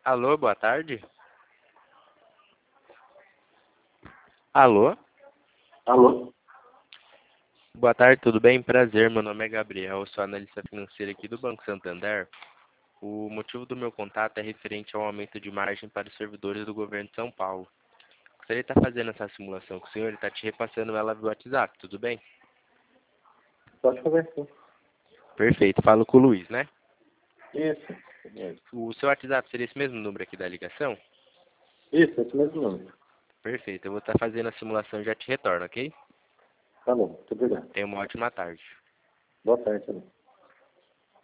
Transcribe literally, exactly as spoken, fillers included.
Alô, boa tarde. Alô? Alô? Boa tarde, tudo bem? Prazer, meu nome é Gabriel, eu sou analista financeiro aqui do Banco Santander. O motivo do meu contato é referente ao aumento de margem para os servidores do governo de São Paulo. Gostaria de estar fazendo essa simulação com o senhor, ele está te repassando ela via WhatsApp, tudo bem? Pode fazer sim. Perfeito, falo com o Luiz, né? Isso. Isso, O seu WhatsApp seria esse mesmo número aqui da ligação? esse mesmo número. Perfeito, eu vou estar fazendo a simulação e já te retorno, ok? Tá bom, muito obrigado. Tenha uma ótima tarde. Boa tarde também.